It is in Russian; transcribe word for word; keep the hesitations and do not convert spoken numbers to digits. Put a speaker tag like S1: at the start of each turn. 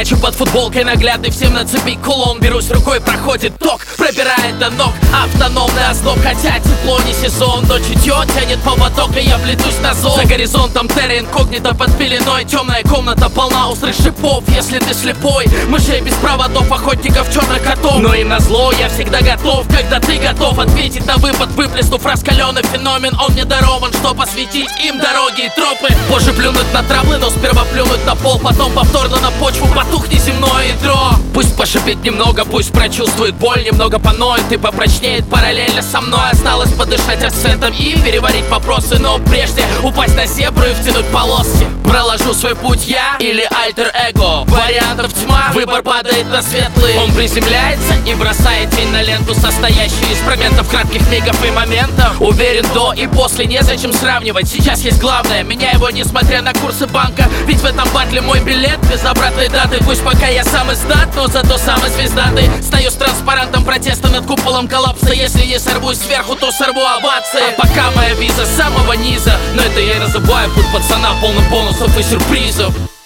S1: Прячу под футболкой наглядный всем на цепи кулон. Берусь рукой, проходит ток, пробирает до ног автономный озноб, хотя тепло не сезон. Но чутье тянет поводок, и я влетусь на зон. За горизонтом терра инкогнито под пеленой. Темная комната полна острых шипов, если ты слепой. Мышей без проводов, охотников, черных котов. Но и назло я всегда готов, когда ты готов ответить на выпад, выплеснув раскаленный феномен. Он мне дарован, чтоб осветить им дороги и тропы. Позже плюнуть на траблы, но сперва плюнуть на пол, потом повторно на почву потухни земное ядро. Пусть пошипит немного, пусть прочувствует боль, немного поноет и попрочнеет параллельно со мной. Осталось подышать акцентом и переварить вопросы, но прежде упасть на зебру и втянуть полоски. Проложу свой путь я или альтер-эго. Вариантов тьма, выбор падает на светлый. Он приземляется и бросает тень на ленту, состоящую из фрагментов кратких мигов и моментов. Уверен, до и после незачем сравнивать. Сейчас есть главное, меняй его, несмотря на курсы банка. Ведь в этом батле мой билет без обратной даты. Пусть пока я сам издат, но зато самый звездатый. Стою с транспарантом протеста над куполом коллапса. Если не сорвусь сверху, то сорву овации. А пока моя виза с самого низа, но это я и разобаю путь пацана, полным бонусов и сюрпризов.